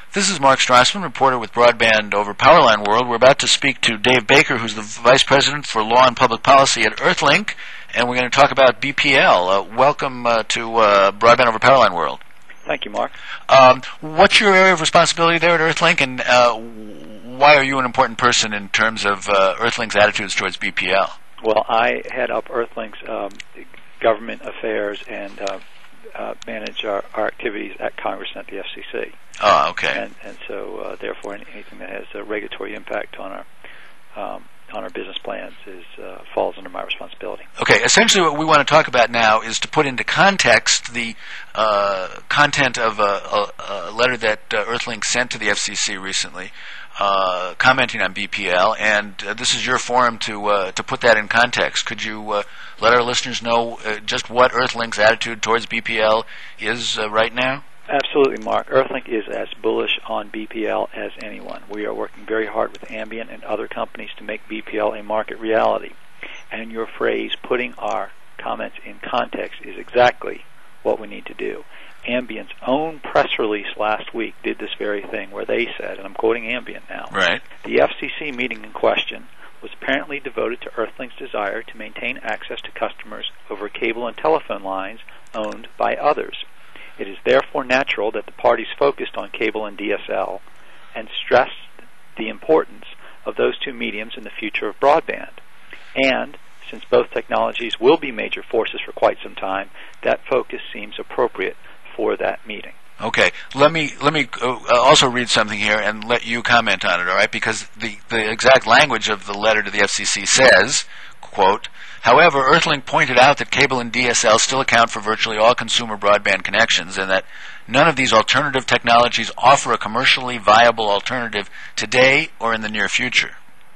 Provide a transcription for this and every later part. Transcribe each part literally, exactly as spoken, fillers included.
This is Mark Strassman, reporter with Broadband Over Powerline World. We're about to speak to Dave Baker, who's the Vice President for Law and Public Policy at Earthlink, and we're going to talk about B P L. Uh, welcome uh, to uh, Broadband Over Powerline World. Thank you, Mark. Um, what's your area of responsibility there at Earthlink, and uh, why are you an important person in terms of uh, Earthlink's attitudes towards B P L? Well, I head up Earthlink's um, government affairs and uh, uh, manage our, our activities at Congress and at the F C C. Oh, okay. And, and so, uh, therefore, anything that has a regulatory impact on our um, on our business plans is uh, falls under my responsibility. Okay. Essentially, what we want to talk about now is to put into context the uh, content of a, a, a letter that uh, Earthlink sent to the F C C recently, uh, commenting on B P L, and uh, this is your forum to uh, to put that in context. Could you uh, let our listeners know uh, just what Earthlink's attitude towards B P L is uh, right now? Absolutely, Mark. Earthlink is as bullish on B P L as anyone. We are working very hard with Ambient and other companies to make B P L a market reality. And your phrase, putting our comments in context, is exactly what we need to do. Ambient's own press release last week did this very thing, where they said, and I'm quoting Ambient now, right. The F C C meeting in question was apparently devoted to Earthlink's desire to maintain access to customers over cable and telephone lines owned by others. It is therefore natural that the parties focused on cable and D S L and stressed the importance of those two mediums in the future of broadband. And, since both technologies will be major forces for quite some time, that focus seems appropriate for that meeting. Okay, let me let me uh, also read something here and let you comment on it, all right? Because the, the exact language of the letter to the F C C says, quote, however, Earthlink pointed out that cable and D S L still account for virtually all consumer broadband connections and that none of these alternative technologies offer a commercially viable alternative today or in the near future.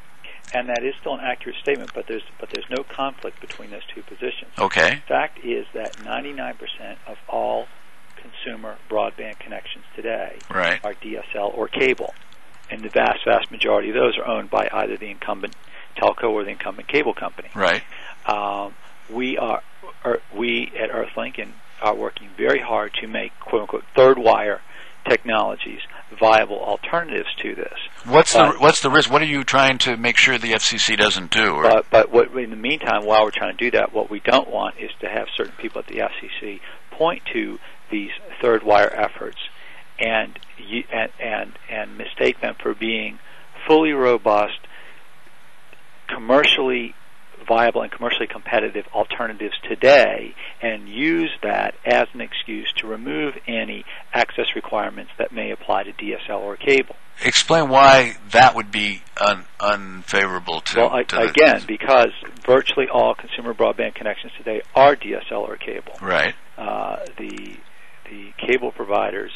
And that is still an accurate statement, but there's but there's no conflict between those two positions. Okay. The fact is that ninety-nine percent of all consumer broadband connections today right. are D S L or cable, and the vast, vast majority of those are owned by either the incumbent telco or the incumbent cable company. Right. Um, we are, are we at Earthlink and are working very hard to make quote unquote third wire technologies viable alternatives to this. What's but, the what's the risk? What are you trying to make sure the F C C doesn't do? Or? But, but what, in the meantime, while we're trying to do that, what we don't want is to have certain people at the F C C point to these third wire efforts and and and, and mistake them for being fully robust, commercially viable and commercially competitive alternatives today, and use that as an excuse to remove any access requirements that may apply to D S L or cable. Explain why that would be un- unfavorable to, well, I, to again, because virtually all consumer broadband connections today are D S L or cable. Right. Uh, the the cable providers,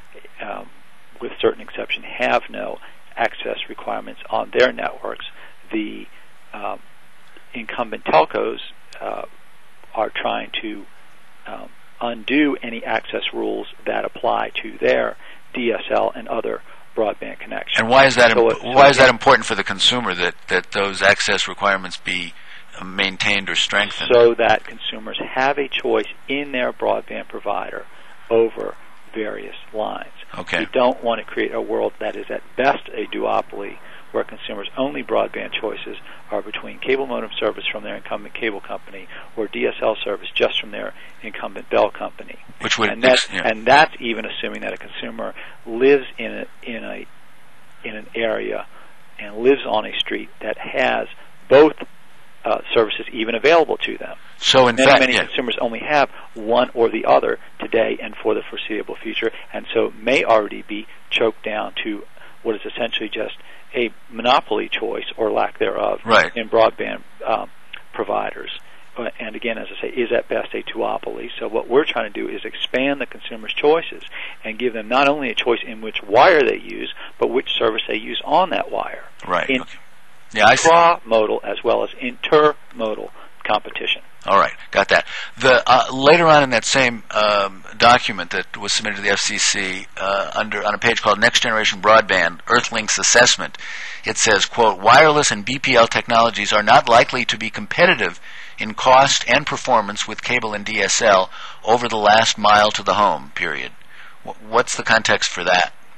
um, with certain exception, have no access requirements on their networks. The um, incumbent telcos uh, are trying to um, undo any access rules that apply to their D S L and other broadband connections. And why is that? So imp- so why is that important for the consumer that, that those access requirements be maintained or strengthened? So that consumers have a choice in their broadband provider over various lines. Okay. We don't want to create a world that is at best a duopoly, where consumers' only broadband choices are between cable modem service from their incumbent cable company or D S L service just from their incumbent Bell company. Which would, and, that's, yeah. and that's even assuming that a consumer lives in a, in a in an area and lives on a street that has both uh, services even available to them. So in many, fact, many yeah. consumers only have one or the other today and for the foreseeable future, and so may already be choked down to what is essentially just a monopoly choice or lack thereof right. in broadband um, providers. Uh, and again, as I say, is at best a duopoly. So what we're trying to do is expand the consumer's choices and give them not only a choice in which wire they use, but which service they use on that wire. Right. In okay. Yeah, I see. Intra-modal as well as intermodal competition. All right, got that. The uh, later on in that same um, document that was submitted to the F C C, uh, under on a page called Next Generation Broadband, Earthlink's Assessment, it says, quote, wireless and B P L technologies are not likely to be competitive in cost and performance with cable and D S L over the last mile to the home, period. W- what's the context for that?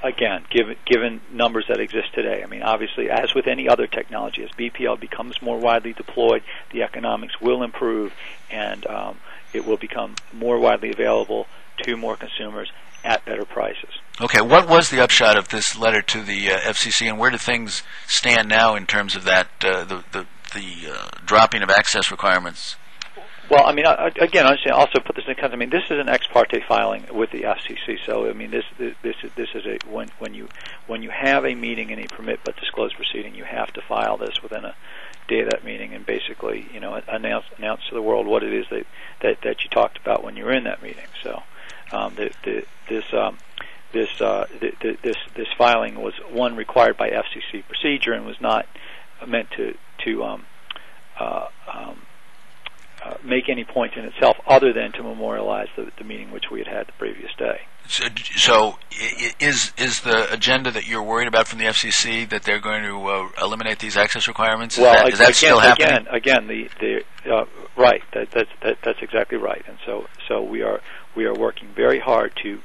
again, given given numbers that exist today, I mean, obviously, as with any other technology, as B P L becomes more widely deployed, the economics will improve, and um, it will become more widely available to more consumers at better prices. Okay, what was the upshot of this letter to the uh, F C C, and where do things stand now in terms of that uh, the the, the uh, dropping of access requirements? Well, I mean, I, again, I should also put this in context. I mean, this is an ex parte filing with the F C C, so I mean, this this this is, this is a when when you when you have a meeting in a permit but disclose proceeding, you have to file this within a day of that meeting, and basically, you know, announce announce to the world what it is that that, that you talked about when you were in that meeting. So, um, the, the, this um, this uh, the, the, this this filing was one required by F C C procedure and was not meant to to um, uh, um, Uh, make any point in itself other than to memorialize the, the meeting which we had had the previous day. So, so is is the agenda that you're worried about from the F C C that they're going to uh, eliminate these access requirements? Is well, that, is that again, still happening? Again, again, the the uh, right. That, that's that, that's exactly right. And so so we are we are working very hard to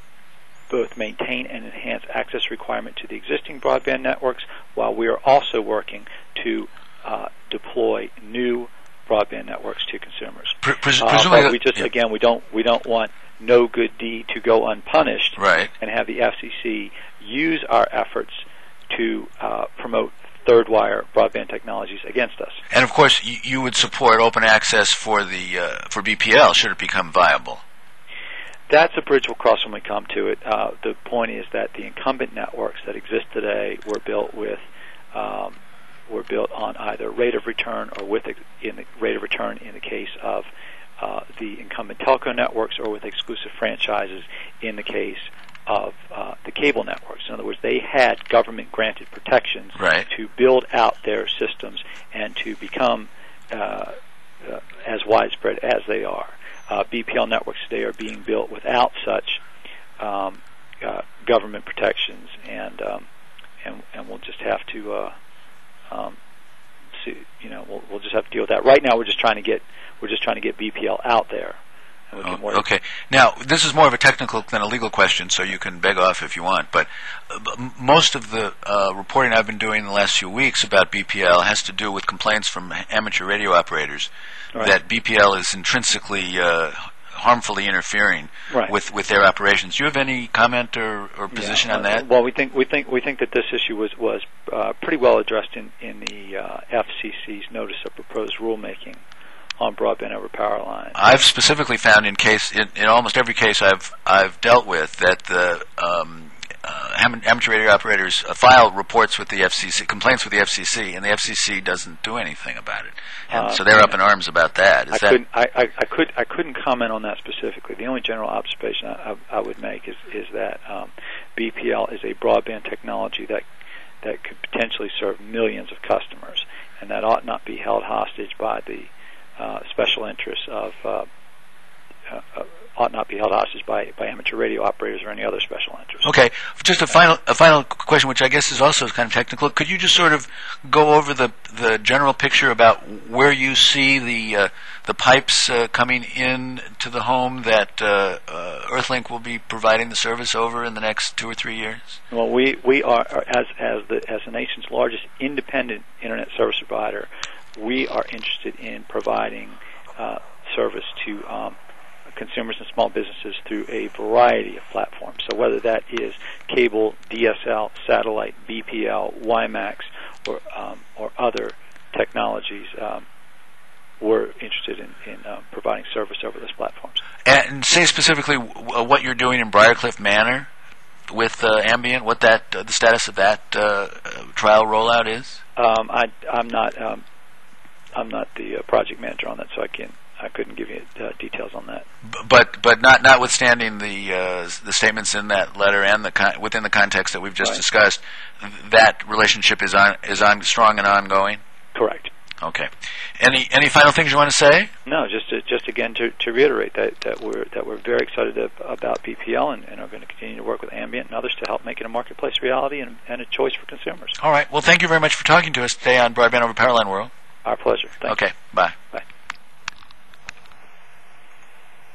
both maintain and enhance access requirement to the existing broadband networks, while we are also working to uh, deploy new broadband networks to consumers. Pre- pres- uh, presumably, but we just yeah. again we don't we don't want no good deed to go unpunished, right, and have the F C C use our efforts to uh, promote third wire broadband technologies against us. And of course, you, you would support open access for the uh, for B P L should it become viable. That's a bridge we'll cross when we come to it. Uh, the point is that the incumbent networks that exist today were built with um, were built on either rate of return or with in the rate of return in the case of uh, the incumbent telco networks, or with exclusive franchises in the case of uh, the cable networks. In other words, they had government-granted protections right. to build out their systems and to become uh, uh, as widespread as they are. Uh, B P L networks today are being built without such um, uh, government protections, and um, and and we'll just have to. Uh, Um, so, you know, we'll, we'll just have to deal with that. Right now, we're just trying to get we're just trying to get B P L out there. And we can oh, okay. Now, this is more of a technical than a legal question, so you can beg off if you want. But uh, most of the uh, reporting I've been doing in the last few weeks about B P L has to do with complaints from amateur radio operators right. that B P L is intrinsically uh, harmfully interfering right. with, with their operations. Do you have any comment or, or position yeah. on that? Well, we think we think we think that this issue was was uh, pretty well addressed in in the uh, F C C's notice of proposed rulemaking on broadband over power lines. I've specifically found in case in, in almost every case I've I've dealt with that the um, uh, amateur radio operators uh, file reports with the F C C, complaints with the F C C, and the F C C doesn't do anything about it. And uh, so they're up in arms about that. Is I that couldn't I, I, I could I couldn't comment on that specifically. The only general observation I, I, I would make is is that um, B P L is a broadband technology that that could potentially serve millions of customers, and that ought not be held hostage by the uh, special interests of uh, uh, uh, ought not be held hostage by, by amateur radio operators or any other special interests. Okay, just a final a final question, which I guess is also kind of technical. Could you just sort of go over the the general picture about where you see the uh, the pipes uh, coming in to the home that uh, uh, Earthlink will be providing the service over in the next two or three years? Well, we we are as as the as the nation's largest independent internet service provider, we are interested in providing uh, service to um, consumers and small businesses through a variety of platforms. So whether that is cable, D S L, satellite, B P L, WiMAX, or um, or other technologies, um, we're interested in, in uh, providing service over those platforms. And say specifically w- what you're doing in Briarcliff Manor with uh, Ambient, what that uh, the status of that uh, trial rollout is? Um, I, I'm not um, I'm not the uh, project manager on that, so I can. I couldn't give you uh, details on that. But but not notwithstanding the uh, the statements in that letter and the con- within the context that we've just right. discussed, that relationship is on is on strong and ongoing. Correct. Okay. Any any final things you want to say? No, just to, just again to, to reiterate that, that we're that we're very excited about B P L and, and are going to continue to work with Ambient and others to help make it a marketplace reality and, and a choice for consumers. All right. Well, thank you very much for talking to us today on Broadband Over Powerline World. Our pleasure. Thank okay. you. Bye. Bye.